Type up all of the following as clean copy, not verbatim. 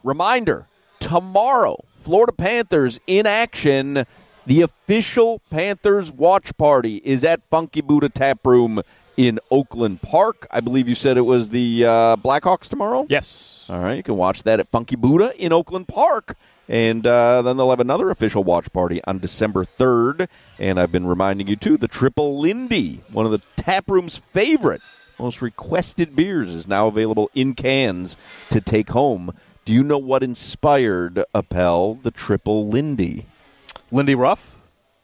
reminder, tomorrow, Florida Panthers in action. The official Panthers watch party is at Funky Buddha Tap Room in Oakland Park. I believe you said it was the Blackhawks tomorrow? Yes. All right, you can watch that at Funky Buddha in Oakland Park. And then they'll have another official watch party on December 3rd. And I've been reminding you, too, the Triple Lindy, one of the Tap Room's favorite, most requested beers, is now available in cans to take home. Do you know what inspired, Appel, the Triple Lindy? Lindy Ruff?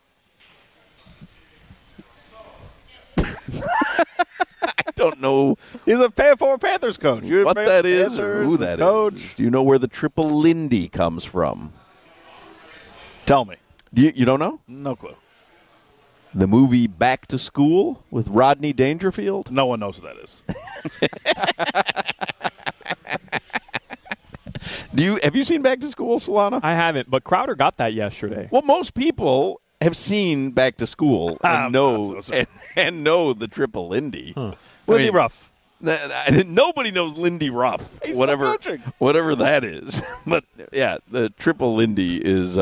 I don't know. He's a former Panthers coach. What that is or who that is. Do you know where the Triple Lindy comes from? Tell me. You don't know? No clue. The movie Back to School with Rodney Dangerfield? No one knows who that is. Have you seen Back to School, Solana? I haven't, but Crowder got that yesterday. Well, most people have seen Back to School and know and know the Triple Lindy. Huh. Lindy Ruff. Nobody knows Lindy Ruff, He's whatever that is. But yeah, the Triple Lindy is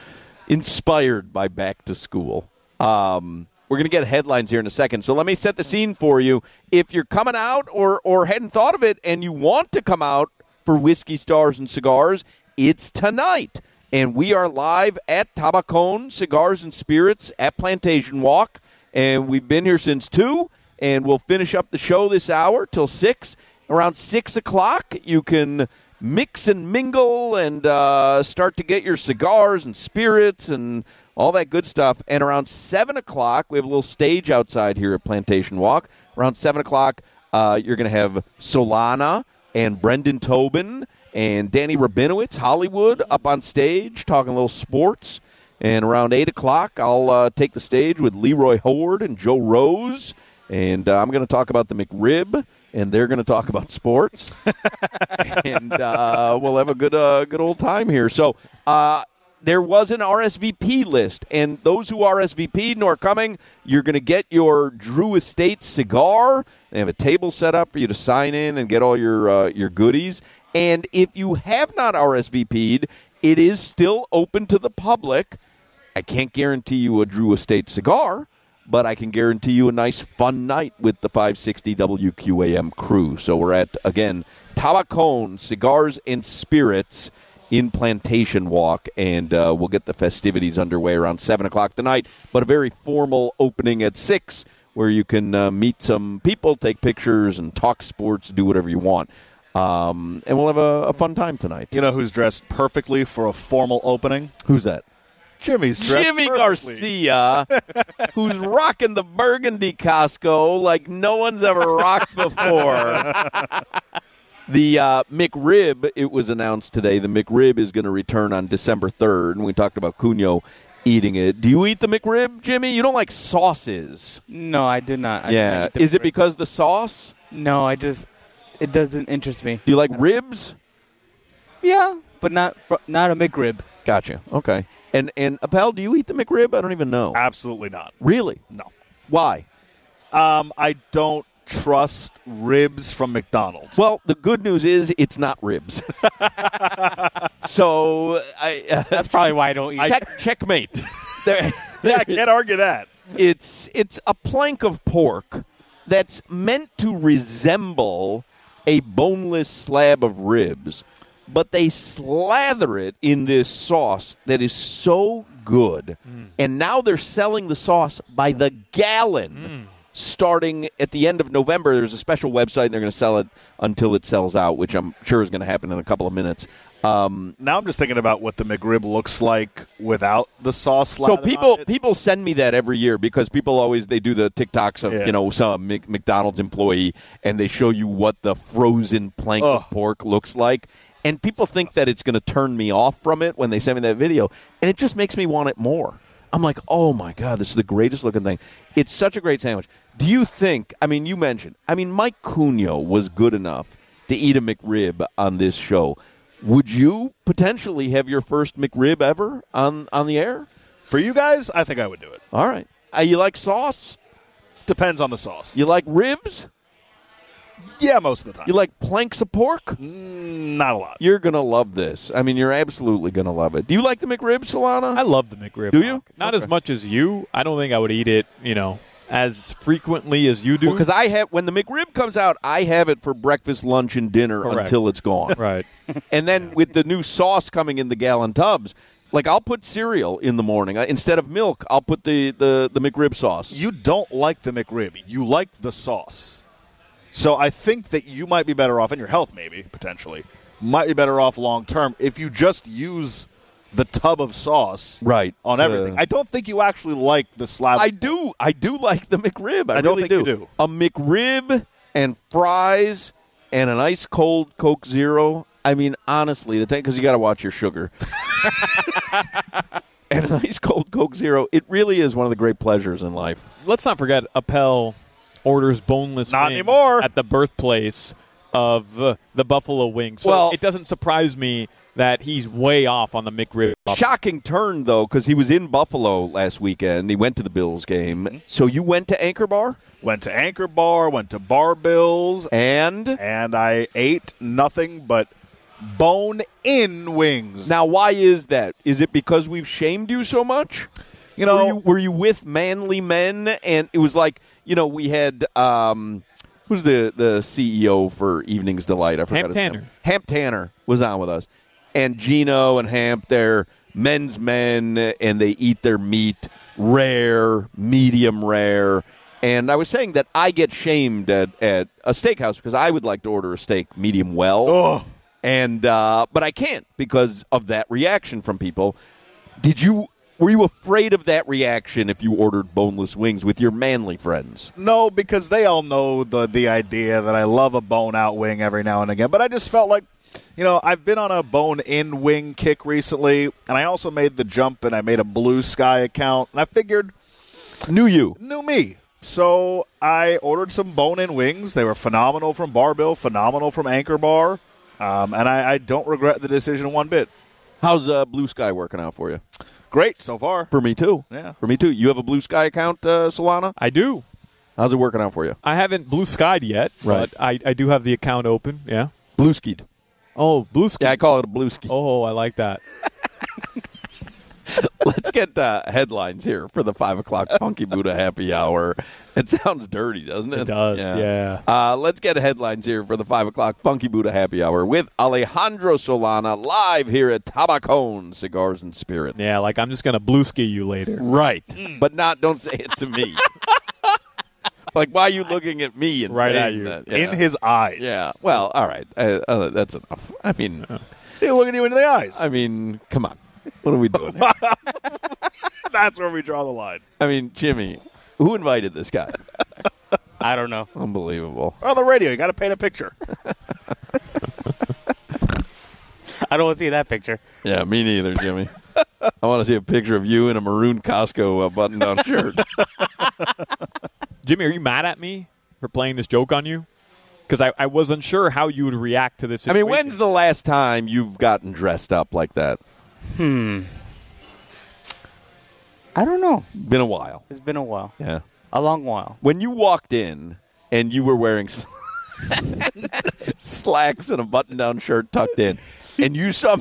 inspired by Back to School. We're going to get headlines here in a second, so let me set the scene for you. If you're coming out or hadn't thought of it and you want to come out for Whiskey Stars and Cigars, it's tonight. And we are live at Tabacon Cigars and Spirits at Plantation Walk. And we've been here since 2, and we'll finish up the show this hour till 6. Around 6 o'clock, you can mix and mingle and start to get your cigars and spirits and all that good stuff. And around 7 o'clock, we have a little stage outside here at Plantation Walk. Around 7 o'clock, you're going to have Solana and Brendan Tobin and Danny Rabinowitz, Hollywood, up on stage talking a little sports. And around 8 o'clock, I'll take the stage with Leroy Howard and Joe Rose. And I'm going to talk about the McRib, and they're going to talk about sports. And we'll have a good old time here. So there was an RSVP list, and those who RSVP'd and are coming, you're going to get your Drew Estate cigar. They have a table set up for you to sign in and get all your goodies. And if you have not RSVP'd, it is still open to the public. I can't guarantee you a Drew Estate cigar, but I can guarantee you a nice, fun night with the 560 WQAM crew. So we're at, again, Tabacon Cigars and Spirits in Plantation Walk, and we'll get the festivities underway around 7 o'clock tonight, but a very formal opening at 6 where you can meet some people, take pictures, and talk sports, do whatever you want. And we'll have a fun time tonight. You know who's dressed perfectly for a formal opening? Who's that? Jimmy's dressed Jimmy perfectly. Garcia, who's rocking the burgundy Costco like no one's ever rocked before. The McRib, it was announced today, the McRib is going to return on December 3rd, and we talked about Cunio eating it. Do you eat the McRib, Jimmy? You don't like sauces. No, I do not. Yeah. Is it because the sauce? No, it doesn't interest me. Do you like ribs? Yeah, but not a McRib. Gotcha. Okay. And Appel, do you eat the McRib? I don't even know. Absolutely not. Really? No. Why? I don't trust ribs from McDonald's. Well, the good news is it's not ribs. So that's probably why I don't eat it. Checkmate. Yeah, I can't argue that. It's a plank of pork that's meant to resemble a boneless slab of ribs, but they slather it in this sauce that is so good. And now they're selling the sauce by the gallon. Starting at the end of November, there's a special website, and they're going to sell it until it sells out, which I'm sure is going to happen in a couple of minutes. Now I'm just thinking about what the McRib looks like without the sauce. So people send me that every year because people always they do the TikToks of some McDonald's employee, and they show you what the frozen plank of pork looks like. And people think that it's going to turn me off from it when they send me that video, and it just makes me want it more. I'm like, oh, my God, this is the greatest looking thing. It's such a great sandwich. Do you think, you mentioned, Mike Cunio was good enough to eat a McRib on this show. Would you potentially have your first McRib ever on the air? For you guys, I think I would do it. All right. You like sauce? Depends on the sauce. You like ribs? Yeah, most of the time. You like planks of pork? Not a lot. You're going to love this. I mean, you're absolutely going to love it. Do you like the McRib, Solana? I love the McRib. Do you? Not as much as you. I don't think I would eat it, as frequently as you do. Because when the McRib comes out, I have it for breakfast, lunch, and dinner Correct. until it's gone. Right. And then with the new sauce coming in the gallon tubs, like I'll put cereal in the morning. Instead of milk, I'll put the McRib sauce. You don't like the McRib. You like the sauce. So I think that you might be better off, in your health maybe, potentially, might be better off long term if you just use the tub of sauce Right. on everything. I don't think you actually like the slab. I do like the McRib. I don't really think you do. A McRib and fries and an ice cold Coke Zero. I mean, honestly, because you got to watch your sugar. And an ice cold Coke Zero. It really is one of the great pleasures in life. Let's not forget Appel orders boneless Not wings anymore. at the birthplace of the buffalo wing. So Well- it doesn't surprise me that he's way off on the McRib. Shocking turn, though, because he was in Buffalo last weekend. He went to the Bills game. So you went to Anchor Bar? Went to Anchor Bar, went to Bar Bills, And I ate nothing but bone-in wings. now, why is that? Is it because we've shamed you so much? You know, were you with manly men? And it was like, we had who's the CEO for Evening's Delight? I forgot Hamp his Tanner. name. Hamp Tanner was on with us, and Gino and Hamp, they're men's men, and they eat their meat rare, medium rare. And I was saying that I get shamed at a steakhouse because I would like to order a steak medium well, and but I can't because of that reaction from people. Were you afraid of that reaction if you ordered boneless wings with your manly friends? no, because they all know the idea that I love a bone-out wing every now and again. But I just felt like, I've been on a bone-in wing kick recently, and I also made the jump and I made a Blue Sky account, and I figured Knew me. So I ordered some bone-in wings. They were phenomenal from Bar Bill, phenomenal from Anchor Bar, and I don't regret the decision one bit. How's Blue Sky working out for you? Great so far. For me too. Yeah. For me too. You have a Blue Sky account, Solana? I do. How's it working out for you? I haven't blue skied yet, Right. but I do have the account open. Yeah. Blue skied. Oh, blue ski. Yeah, I call it a blue ski. Oh, I like that. Let's get headlines here for the 5 o'clock Funky Buddha Happy Hour. It sounds dirty, doesn't it? It does, yeah. Let's get headlines here for the 5 o'clock Funky Buddha Happy Hour with Alejandro Solana live here at Tabacón Cigars and Spirit. Yeah, like I'm just going to blue ski you later. Right. But don't say it to me. Like, why are you looking at me and Right saying at you. that? In his eyes. Yeah. Well, all right. That's enough. I mean, He's looking you into the eyes. come on. What are we doing here? That's where we draw the line. I mean, Jimmy, who invited this guy? I don't know. Unbelievable. On the radio, you got to paint a picture. I don't want to see that picture. Yeah, me neither, Jimmy. I want to see a picture of you in a maroon Costco button-down shirt. Jimmy, are you mad at me for playing this joke on you? Because I was unsure how you would react to this I situation. mean, when's the last time you've gotten dressed up like that? I don't know. Been a while. It's been a while. Yeah. A long while. When you walked in and you were wearing slacks and a button-down shirt tucked in, and you saw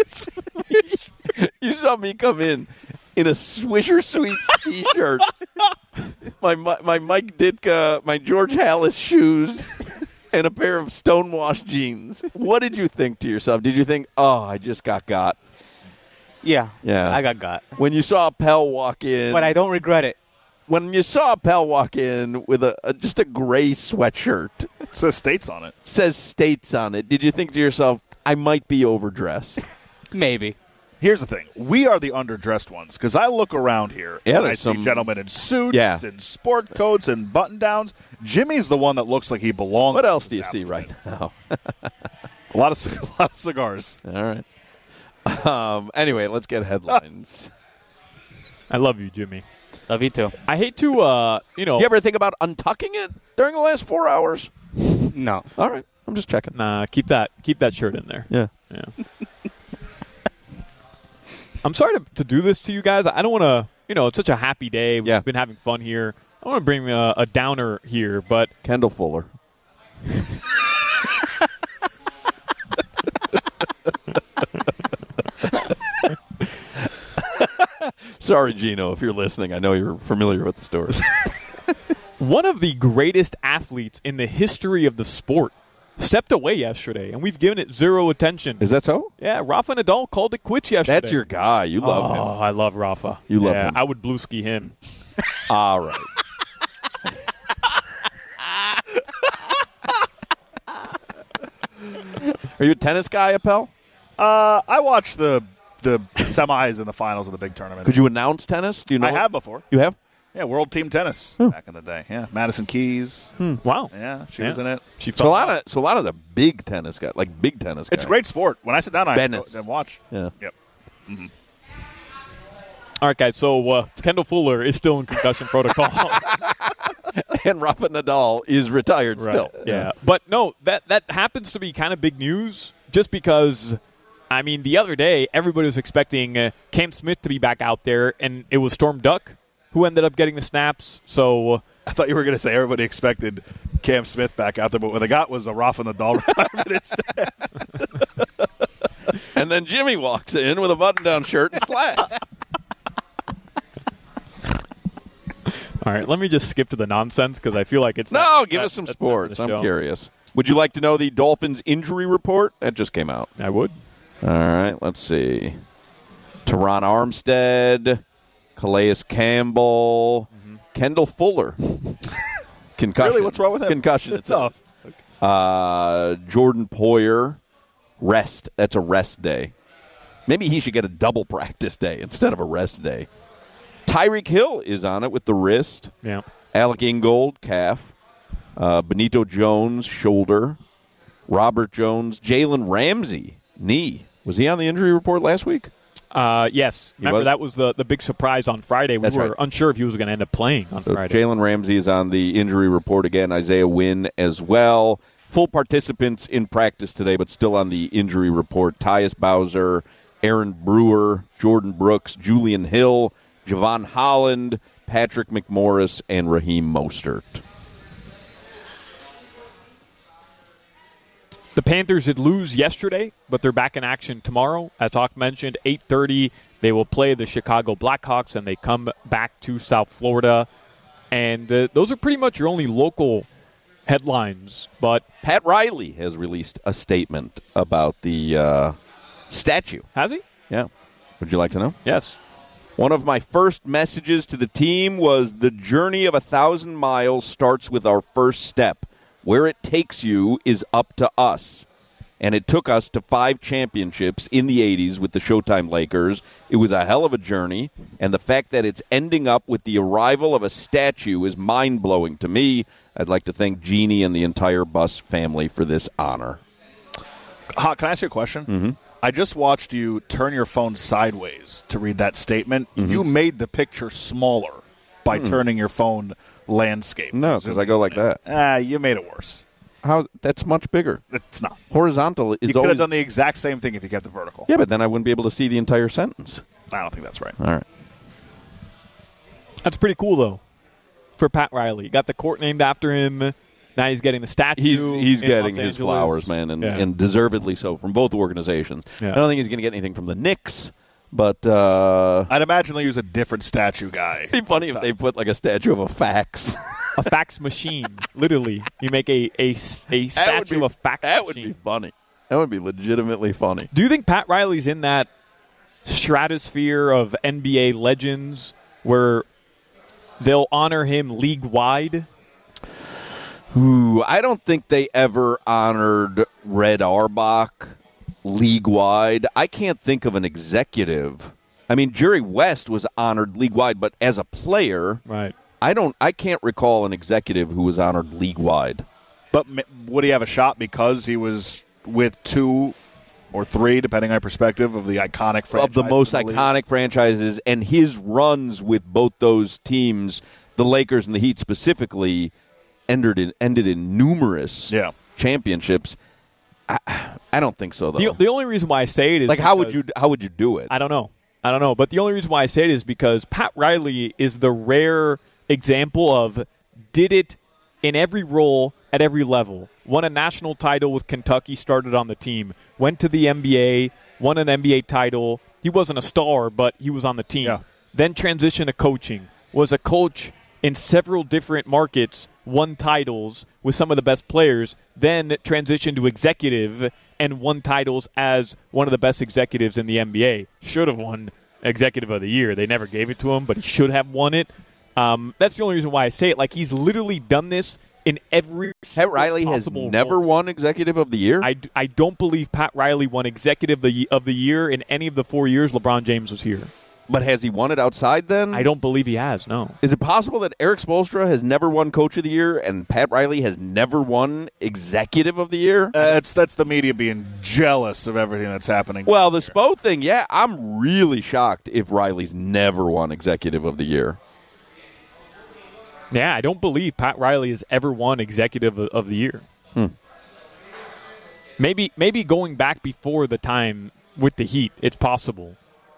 me come in a Swisher Sweets T-shirt, my Mike Ditka, my George Hallis shoes, and a pair of stonewashed jeans. What did you think to yourself? Did you think, oh, I just got? Yeah. Yeah. I got. When you saw Pell walk in. But I don't regret it. When you saw Pell walk in with just a gray sweatshirt, It says States on it. says States on it, did you think to yourself, I might be overdressed? Maybe. Here's the thing. We are the underdressed ones because I look around here Yeah, and I there's see some- gentlemen in suits Yeah. and sport coats and button-downs. Jimmy's the one that looks like he belongs. What to else this do you see right establishment. now? A lot of cigars. All right. Anyway, let's get headlines. I love you, Jimmy. Love you too. I hate to, You ever think about untucking it during the last 4 hours? No. All right. I'm just checking. Nah, keep that shirt in there. Yeah. Yeah. I'm sorry to do this to you guys. I don't want to, it's such a happy day. We've Yeah. been having fun here. I want to bring a downer here, but Kendall Fuller. Sorry, Gino, if you're listening. I know you're familiar with the story. One of the greatest athletes in the history of the sport stepped away yesterday, and we've given it zero attention. Is that so? Yeah, Rafa Nadal called it quits yesterday. That's your guy. You love him. I love Rafa. You love him. I would blue ski him. All right. Are you a tennis guy, Appel? I watched the semis and the finals of the big tournament. Could you announce tennis? Do you know? I have before. You have? Yeah, World Team Tennis back in the day. Yeah, Madison Keys. Wow. Yeah, she was in it. She So a lot of the big tennis guys, like big tennis guys. It's a great sport. When I sit down, I Venice. go and watch. Yeah. Yep. All right, guys. So Kendall Fuller is still in concussion protocol. And Rafa Nadal is retired still. Yeah. But no, that happens to be kind of big news just because, I mean, the other day everybody was expecting Cam Smith to be back out there, and it was Storm Duck who ended up getting the snaps. So I thought you were going to say everybody expected Cam Smith back out there, but what they got was a Rafa Nadal retirement instead. And then Jimmy walks in with a button-down shirt and slacks. all right, let me just skip to the nonsense because I feel like it's Give us some sports. I'm show. curious. Would you like to know the Dolphins injury report? That just came out. I would. All right, let's see. Teron Armstead, Calais Campbell, Kendall Fuller. Concussion. Really? What's wrong with him? Concussion, it says. Jordan Poyer, rest. That's a rest day. Maybe he should get a double practice day instead of a rest day. Tyreek Hill is on it with the wrist. Yeah. Alec Ingold, calf. Benito Jones, shoulder. Robert Jones. Jalen Ramsey, knee. Was he on the injury report last week? Yes. Remember, that was the big surprise on Friday. We were right. unsure if he was going to end up playing on Friday. Jalen Ramsey is on the injury report again. Isaiah Wynn as well. Full participants in practice today, but still on the injury report. Tyus Bowser, Aaron Brewer, Jordan Brooks, Julian Hill, Javon Holland, Patrick McMorris, and Raheem Mostert. The Panthers did lose yesterday, but they're back in action tomorrow. As Hawk mentioned, 8:30, they will play the Chicago Blackhawks, and they come back to South Florida. And those are pretty much your only local headlines. But Pat Riley has released a statement about the statue. has he? Yeah. Would you like to know? Yes. One of my first messages to the team was the journey of 1,000 miles starts with our first step. Where it takes you is up to us. And it took us to 5 championships in the 80s with the Showtime Lakers. It was a hell of a journey, and the fact that it's ending up with the arrival of a statue is mind-blowing to me. I'd like to thank Jeannie and the entire Bus family for this honor. Can I ask you a question? Mm-hmm. I just watched you turn your phone sideways to read that statement. Mm-hmm. You made the picture smaller by turning your phone landscape. No, because I go like that. You made it worse. How? That's much bigger. It's not. Horizontal is You could always... have done the exact same thing if you kept it vertical. Yeah, but then I wouldn't be able to see the entire sentence. I don't think that's right. All right. That's pretty cool, though, for Pat Riley. Got the court named after him. Now he's getting the statue. He's in getting Los his Angeles. flowers, man, and deservedly so from both organizations. Yeah. I don't think he's going to get anything from the Knicks, but I'd imagine they'll use a different statue guy. it'd be funny if they put like a statue of a fax. A fax machine, literally. You make a statue of a fax That would machine. be funny. That would be legitimately funny. Do you think Pat Riley's in that stratosphere of NBA legends where they'll honor him league-wide? Ooh, I don't think they ever honored Red Auerbach league-wide. I can't think of an executive. I mean, Jerry West was honored league-wide, but as a player, Right. I can't recall an executive who was honored league-wide. But would he have a shot because he was with 2 or 3, depending on perspective, of the iconic franchises? Of the most in the league? iconic franchises, and his runs with both those teams, the Lakers and the Heat specifically, ended in numerous championships. I don't think so, though. The only reason why I say it is like how would you do it? I don't know. But the only reason why I say it is because Pat Riley is the rare example of did it in every role at every level. won a national title with Kentucky, started on the team, went to the NBA, won an NBA title. He wasn't a star, but he was on the team. Yeah. Then transitioned to coaching, was a coach in several different markets, won titles with some of the best players, then transitioned to executive and won titles as one of the best executives in the NBA. Should have won Executive of the Year. They never gave it to him, but he should have won it. That's the only reason why I say it. Like, he's literally done this in every Pat Riley has possible never role. won Executive of the Year? I don't believe Pat Riley won Executive of the Year in any of the 4 years LeBron James was here. But has he won it outside then? I don't believe he has, no. Is it possible that Eric Spoelstra has never won Coach of the Year and Pat Riley has never won Executive of the Year? That's the media being jealous of everything that's happening. Well, the Spo thing, yeah, I'm really shocked if Riley's never won Executive of the Year. Yeah, I don't believe Pat Riley has ever won Executive of the Year. Maybe going back before the time with the Heat, it's possible.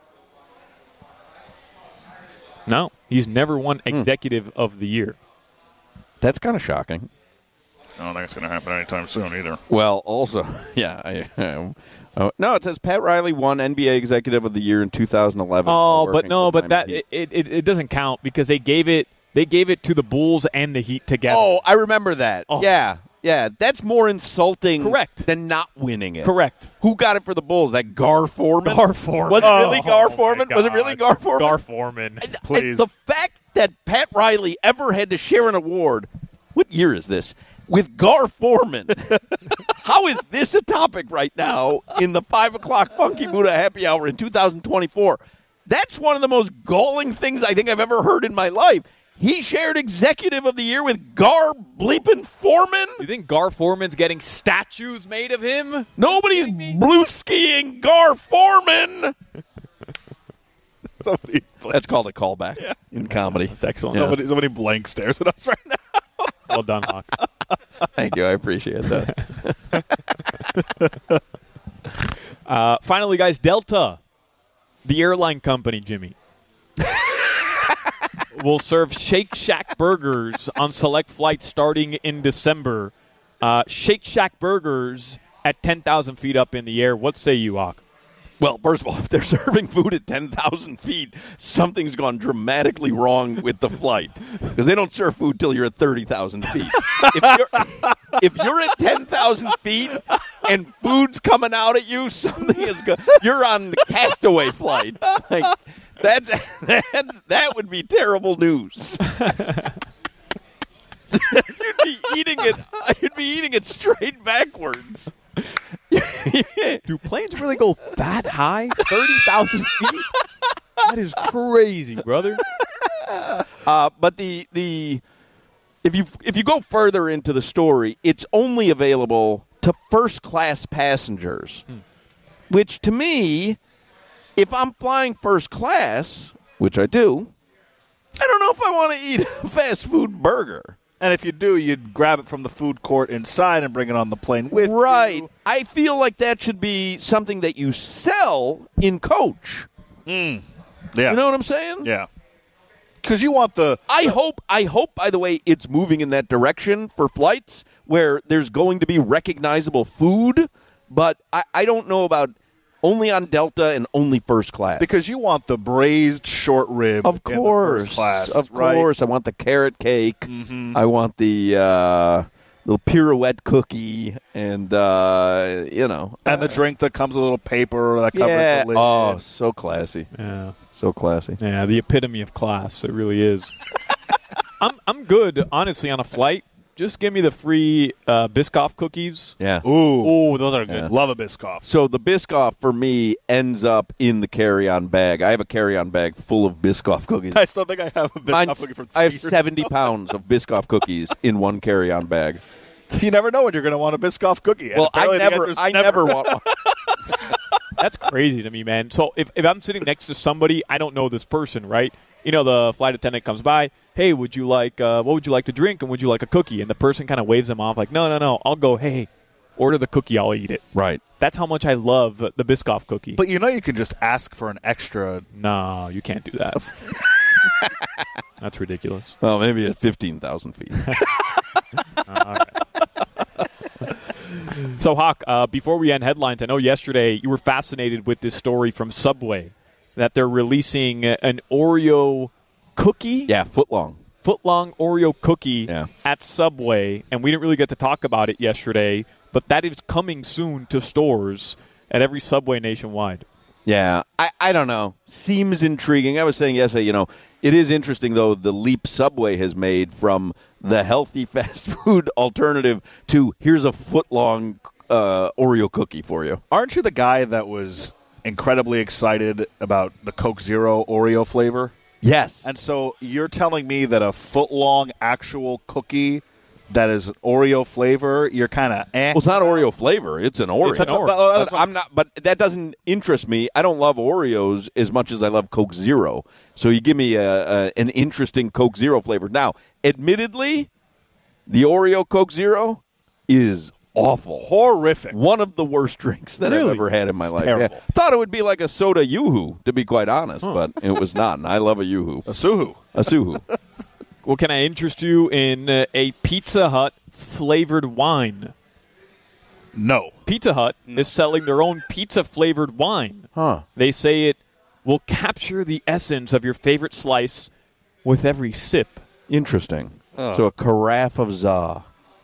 No, he's never won Executive of the Year. That's kind of shocking. I don't think it's going to happen anytime soon either. Well, also, yeah. No, it says Pat Riley won NBA Executive of the Year in 2011. Oh, but no, but that it doesn't count because they gave it to the Bulls and the Heat together. Oh, I remember that. Oh. Yeah, that's more insulting Correct. than not winning it. Correct. Who got it for the Bulls? That Gar Foreman? Gar Foreman. Was it really Gar my Foreman? Was it really Gar Foreman? Gar Foreman. Please. The fact that Pat Riley ever had to share an award, what year is this, with Gar Foreman? How is this a topic right now in the 5 o'clock Funky Buddha Happy Hour in 2024? That's one of the most galling things I think I've ever heard in my life. He shared Executive of the Year with Gar bleeping Foreman? You think Gar Foreman's getting statues made of him? Nobody's blue skiing Gar Foreman. That's called a callback in comedy. That's excellent. Yeah. Somebody blank stares at us right now. Well done, Hawk. Thank you. I appreciate that. Finally, guys, Delta, the airline company, Jimmy, will serve Shake Shack burgers on select flights starting in December. Shake Shack burgers at 10,000 feet up in the air. What say you, Hawk? Well, first of all, if they're serving food at 10,000 feet, something's gone dramatically wrong with the flight because they don't serve food till you're at 30,000 feet. If you're at 10,000 feet and food's coming out at you, something is going. You're on the Castaway flight. Like that would be terrible news. You'd be eating it straight backwards. Do planes really go that high? 30,000 feet? That is crazy, brother. But if you go further into the story, it's only available to first-class passengers, which to me, if I'm flying first class, which I do, I don't know if I want to eat a fast food burger. And if you do, you'd grab it from the food court inside and bring it on the plane with Right. you. I feel like that should be something that you sell in coach. Yeah. You know what I'm saying? Yeah. Because you want the... I hope, by the way, it's moving in that direction for flights where there's going to be recognizable food, but I don't know about only on Delta and only first class. Because you want the braised short rib Of in the course. first class. Of right? course. I want the carrot cake. I want the little pirouette cookie and, And the drink that comes with a little paper that covers yeah. the lid. Oh, so classy. Yeah. So classy. Yeah, the epitome of class. It really is. I'm good, honestly, on a flight. Just give me the free Biscoff cookies. Yeah. Ooh. Oh, those are good. Love a Biscoff. So the Biscoff, for me, ends up in the carry-on bag. I have a carry-on bag full of Biscoff cookies. I still think I have a Biscoff cookie from 3 I have years 70 pounds of Biscoff cookies in one carry-on bag. You never know when you're going to want a Biscoff cookie. And Well, I apparently the answer is never want one. That's crazy to me, man. So if I'm sitting next to somebody, I don't know this person, right? You know, the flight attendant comes by, hey, what would you like to drink, and would you like a cookie? And the person kind of waves them off like, no. I'll go, hey, order the cookie, I'll eat it. Right. That's how much I love the Biscoff cookie. But you know you can just ask for an extra. No, you can't do that. That's ridiculous. Well, maybe at 15,000 feet. All right. So, Hawk, before we end headlines, I know yesterday you were fascinated with this story from Subway that they're releasing an Oreo cookie. Yeah, footlong Oreo cookie Yeah. at Subway, and we didn't really get to talk about it yesterday, but that is coming soon to stores at every Subway nationwide. Yeah, I don't know. Seems intriguing. I was saying yesterday, it is interesting, though, the leap Subway has made from the healthy fast food alternative to here's a foot-long Oreo cookie for you. Aren't you the guy that was incredibly excited about the Coke Zero Oreo flavor? Yes. And so you're telling me that a foot-long actual cookie that is Oreo flavor, you're kind of Well, it's not Oreo flavor. It's an Oreo. It's an Oreo. But I'm not. But that doesn't interest me. I don't love Oreos as much as I love Coke Zero. So you give me an interesting Coke Zero flavor. Now, admittedly, the Oreo Coke Zero is awful, horrific. One of the worst drinks that I've ever had in my life. terrible. Yeah. Thought it would be like a soda Yoo-hoo, to be quite honest, but it was not. And I love a Yoo-hoo, A Suhu. a Suhu. Well, can I interest you in a Pizza Hut flavored wine? No. Pizza Hut is selling their own pizza-flavored wine. Huh. They say it will capture the essence of your favorite slice with every sip. Interesting. So a carafe of za.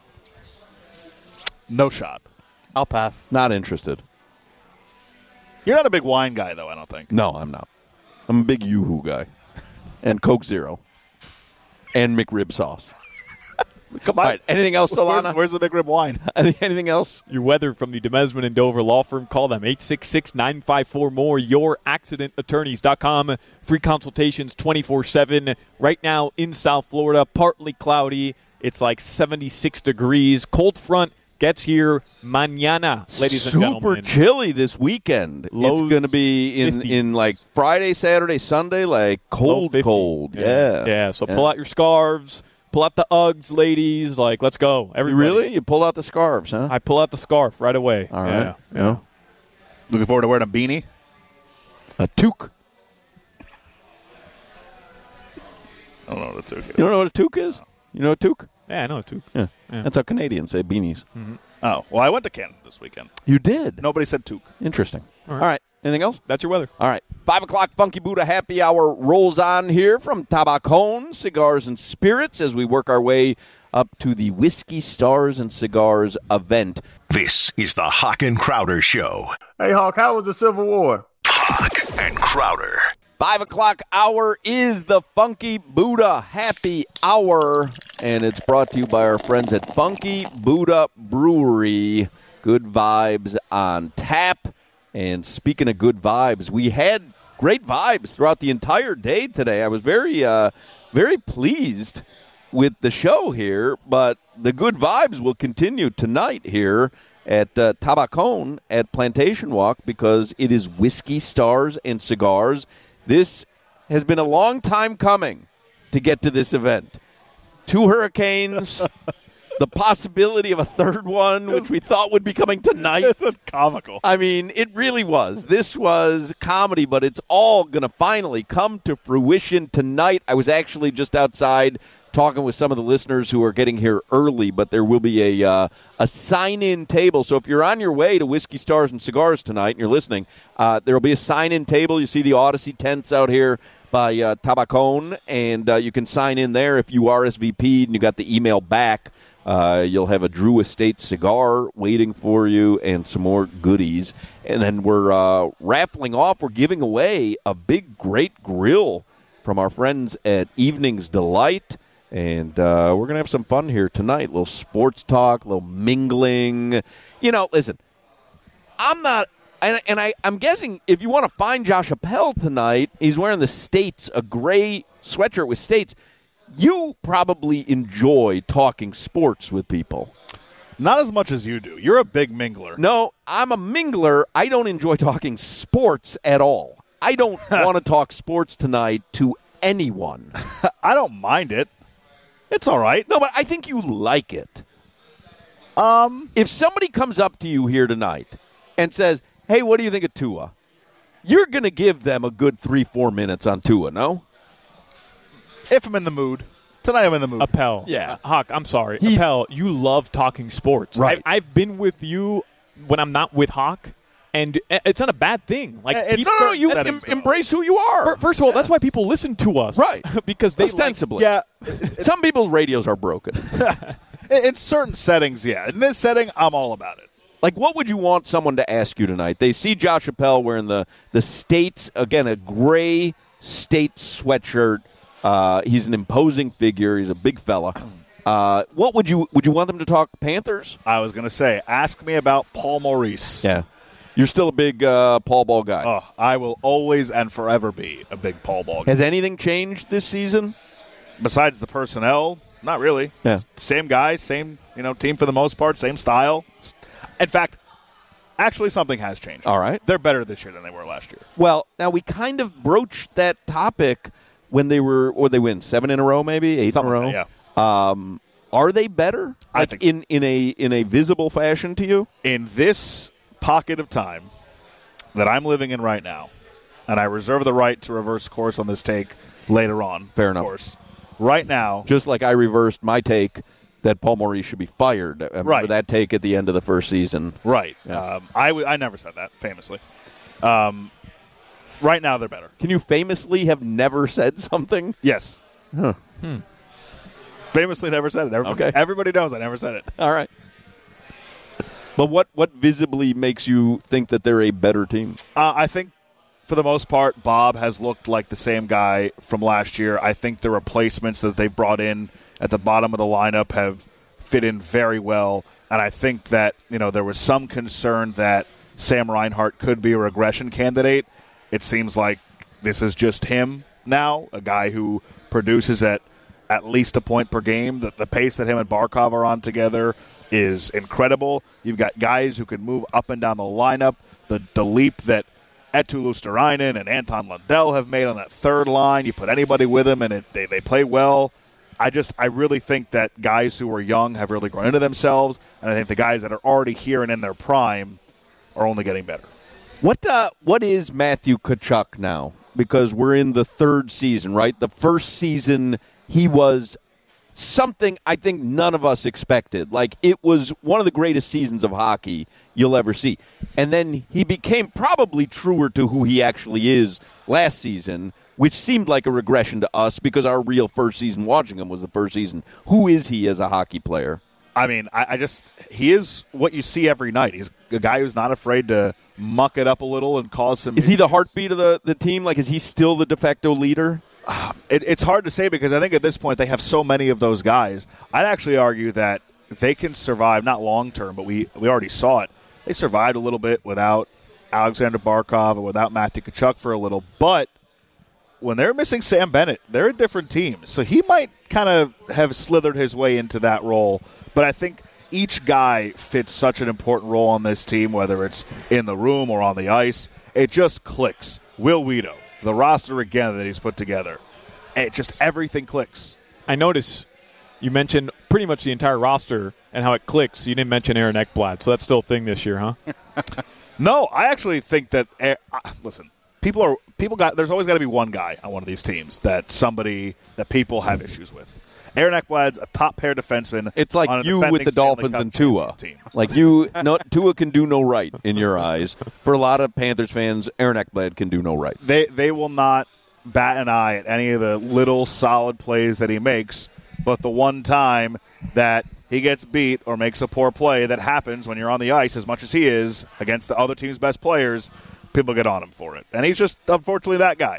No shot. I'll pass. Not interested. You're not a big wine guy, though, I don't think. No, I'm not. I'm a big Yoo-hoo guy. And Coke Zero. And McRib sauce. Come on. All right, anything else, Solana? Where's the big rib wine? Anything else? Your weather from the Demesman and Dover Law Firm. Call them, 866-954-MORE, youraccidentattorneys.com. Free consultations 24/7. Right now in South Florida, partly cloudy. It's like 76 degrees. Cold front gets here mañana, ladies and Super gentlemen. chilly this weekend. Lows It's going to be 50s. in like Friday, Saturday, Sunday, like Low 50. cold. Yeah. Yeah, so pull out your scarves. Pull out the Uggs, ladies. Like, let's go. Everybody. Really? You pull out the scarves, huh? I pull out the scarf right away. All right. Yeah. Looking forward to wearing a beanie? A toque. I don't know what a toque is. You don't know what a toque is? You know a toque? Yeah, I know too. Yeah. Yeah. That's how Canadians say beanies. Oh, well, I went to Canada this weekend. You did? Nobody said toque. Interesting. All All right. right. Anything else? That's your weather. All right. 5 o'clock Funky Buddha Happy Hour rolls on here from Tabacón Cigars and Spirits as we work our way up to the Whiskey Stars and Cigars event. This is the Hawk and Crowder Show. Hey, Hawk, how was the Civil War? Hawk and Crowder. 5 o'clock hour is the Funky Buddha Happy Hour, and it's brought to you by our friends at Funky Buddha Brewery. Good vibes on tap. And speaking of good vibes, we had great vibes throughout the entire day today. I was very pleased with the show here, but the good vibes will continue tonight here at Tabacón at Plantation Walk because it is Whiskey Stars and Cigars. This has been a long time coming to get to this event. 2 hurricanes, the possibility of a third one, which we thought would be coming tonight. It's comical. I mean, it really was. This was comedy, but it's all going to finally come to fruition tonight. I was actually just outside talking with some of the listeners who are getting here early, but there will be a sign-in table. So if you're on your way to Whiskey Stars and Cigars tonight and you're listening, there will be a sign-in table. You see the Odyssey tents out here by Tabacón, and you can sign in there if you RSVP'd and you got the email back. You'll have a Drew Estate cigar waiting for you and some more goodies. And then we're raffling off. We're giving away a big, great grill from our friends at Evening's Delight. And we're going to have some fun here tonight. A little sports talk, a little mingling. You know, listen, I'm not – and I'm guessing if you want to find Josh Appel tonight, he's wearing the States, a gray sweatshirt with States. You probably enjoy talking sports with people. Not as much as you do. You're a big mingler. No, I'm a mingler. I don't enjoy talking sports at all. I don't want to talk sports tonight to anyone. I don't mind it. It's all right. No, but I think you like it. If somebody comes up to you here tonight and says, hey, what do you think of Tua? You're going to give them a good 3-4 minutes on Tua, no? If I'm in the mood. Tonight I'm in the mood. Appel. Yeah. Hawk, I'm sorry. Appel, you love talking sports. Right. I've been with you when I'm not with Hawk, and it's not a bad thing. Like It's No, you settings, though. embrace who you are. First of all, that's why people listen to us. Right. Because they Ostensibly. Yeah. Some people's radios are broken. In certain settings, yeah. In this setting, I'm all about it. Like, what would you want someone to ask you tonight? They see Josh Appel wearing the States, again, a gray state sweatshirt. He's an imposing figure. He's a big fella. What would you want them to talk Panthers? I was going to say, ask me about Paul Maurice. Yeah. You're still a big Paul Ball guy. Oh, I will always and forever be a big Paul Ball guy. Has anything changed this season? Besides the personnel, not really. Yeah. Same guy, same team for the most part, same style. In fact, actually something has changed. All right. They're better this year than they were last year. Well, now we kind of broached that topic when they win 7 in a row, maybe 8 Something in a row. like that, yeah. Are they better? I Like think in a visible fashion to you? In this pocket of time that I'm living in right now, and I reserve the right to reverse course on this take later on. Fair of enough. course. Right now, Just like I reversed my take that Paul Maurice should be fired. I remember Right. that take at the end of the first season. right. Yeah. I never said that, famously. Right now, they're better. Can you famously have never said something? Yes. Famously never said it. Okay. Everybody knows I never said it. All right. But what visibly makes you think that they're a better team? I think, for the most part, Bob has looked like the same guy from last year. I think the replacements that they brought in at the bottom of the lineup have fit in very well. And I think that, there was some concern that Sam Reinhart could be a regression candidate. It seems like this is just him now, a guy who produces at least a point per game. The pace that him and Barkov are on together is incredible. You've got guys who can move up and down the lineup. The leap that Eetu Luostarinen and Anton Lundell have made on that third line, you put anybody with them and they play well. I really think that guys who are young have really grown into themselves, and I think the guys that are already here and in their prime are only getting better. What is Matthew Tkachuk now? Because we're in the third season, right? The first season, he was something I think none of us expected. Like, it was one of the greatest seasons of hockey you'll ever see. And then he became probably truer to who he actually is last season, which seemed like a regression to us because our real first season watching him was the first season. Who is he as a hockey player? I mean, he is what you see every night. He's a guy who's not afraid to muck it up a little and cause some... Is he the heartbeat of the team? Like, is he still the de facto leader? It's hard to say because I think at this point they have so many of those guys. I'd actually argue that they can survive, not long-term, but we already saw it. They survived a little bit without Alexander Barkov and without Matthew Tkachuk for a little. But when they're missing Sam Bennett, they're a different team. So he might kind of have slithered his way into that role. But I think each guy fits such an important role on this team, whether it's in the room or on the ice. It just clicks. Will Weedo, the roster again that he's put together, everything clicks. I notice you mentioned pretty much the entire roster and how it clicks. You didn't mention Aaron Ekblad, so that's still a thing this year, huh? No, I actually think that listen, there's always got to be one guy on one of these teams that people have issues with. Aaron Ekblad's a top pair defenseman. It's like you with the Dolphins and Tua. Like Tua can do no right in your eyes. For a lot of Panthers fans, Aaron Ekblad can do no right. They will not bat an eye at any of the little solid plays that he makes, but the one time that he gets beat or makes a poor play that happens when you're on the ice as much as he is against the other team's best players, people get on him for it. And he's just, unfortunately, that guy.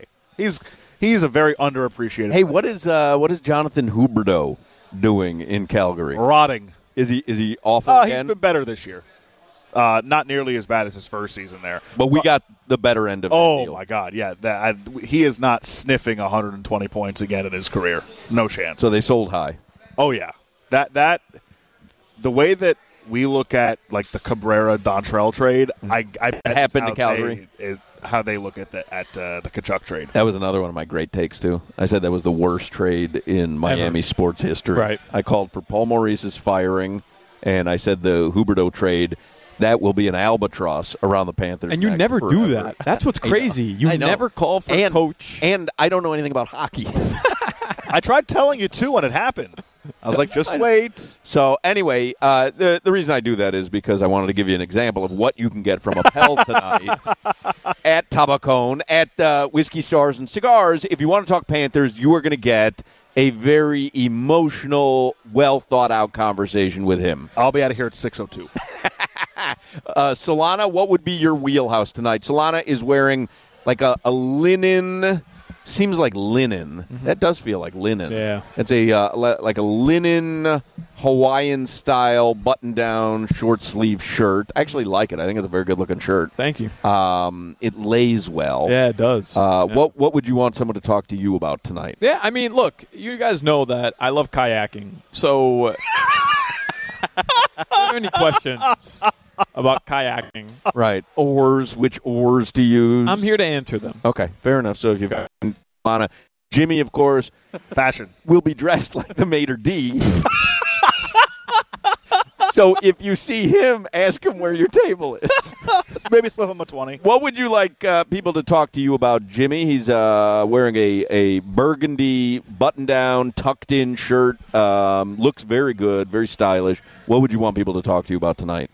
He's a very underappreciated Hey, player. what is Jonathan Huberdeau doing in Calgary? Rotting. Is he awful again? He's been better this year. Not nearly as bad as his first season there. But we got the better end of that deal. My God, yeah. He is not sniffing 120 points again in his career. No chance. So they sold high. Oh, yeah. That the way that we look at, like, the Cabrera-Dontrell trade, I bet happened to Calgary. Is how they look at the Tkachuk trade. That was another one of my great takes, too. I said that was the worst trade in Miami sports history. Right. I called for Paul Maurice's firing, and I said the Huberdeau trade, that will be an albatross around the Panthers. And you neck never forever. do that. That's what's crazy. You I know. never call for a coach. And I don't know anything about hockey. I tried telling you, too, when it happened. I was like, just wait. So anyway, the reason I do that is because I wanted to give you an example of what you can get from Appel tonight at Tabacón, at Whiskey Stars and Cigars. If you want to talk Panthers, you are going to get a very emotional, well-thought-out conversation with him. I'll be out of here at 6:02. Solana, what would be your wheelhouse tonight? Solana is wearing like a linen, seems like linen. Mm-hmm. That does feel like linen. Yeah. It's like a linen Hawaiian-style button-down short-sleeve shirt. I actually like it. I think it's a very good-looking shirt. Thank you. It lays well. Yeah, it does. What would you want someone to talk to you about tonight? Yeah, I mean, look, you guys know that I love kayaking. So, if you have any questions about kayaking? Right. Oars, which oars to use? I'm here to answer them. Okay, fair enough. So if you've got Solana, Jimmy, of course, fashion, will be dressed like the maitre d'. So if you see him, ask him where your table is. Maybe slip him a 20. What would you like people to talk to you about, Jimmy? He's wearing a burgundy button-down, tucked-in shirt. Looks very good, very stylish. What would you want people to talk to you about tonight?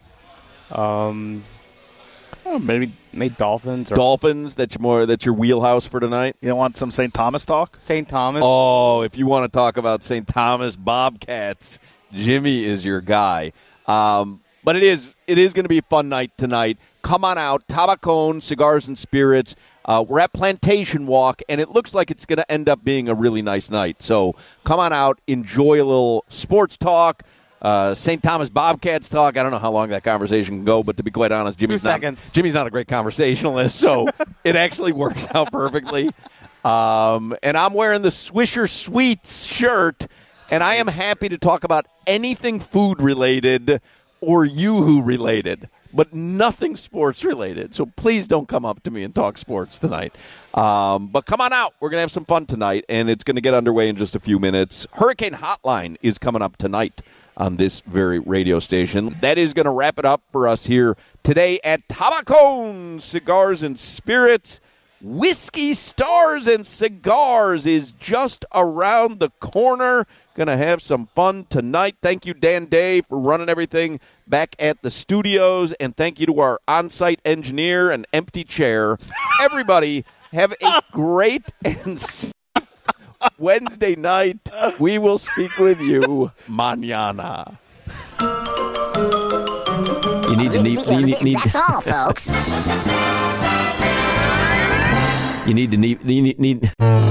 Maybe Dolphins. Dolphins, that's your wheelhouse for tonight? You don't want some St. Thomas talk? St. Thomas. Oh, if you want to talk about St. Thomas Bobcats, Jimmy is your guy. But it is going to be a fun night tonight. Come on out, Tabacón, Cigars and Spirits. We're at Plantation Walk, and it looks like it's going to end up being a really nice night. So come on out, enjoy a little sports talk, St. Thomas Bobcats talk. I don't know how long that conversation can go, but to be quite honest, Jimmy's not a great conversationalist, so it actually works out perfectly. And I'm wearing the Swisher Sweets shirt, and I am happy to talk about anything food-related or Yoo-hoo-related, but nothing sports-related. So please don't come up to me and talk sports tonight. But come on out. We're going to have some fun tonight, and it's going to get underway in just a few minutes. Hurricane Hotline is coming up tonight on this very radio station. That is going to wrap it up for us here today at Tabacón Cigars and Spirits. Whiskey Stars and Cigars is just around the corner. Going to have some fun tonight. Thank you, Dan Day, for running everything back at the studios. And thank you to our on-site engineer and empty chair. Everybody, have a great and safe Wednesday night. We will speak with you mañana. That's all, folks. You need to need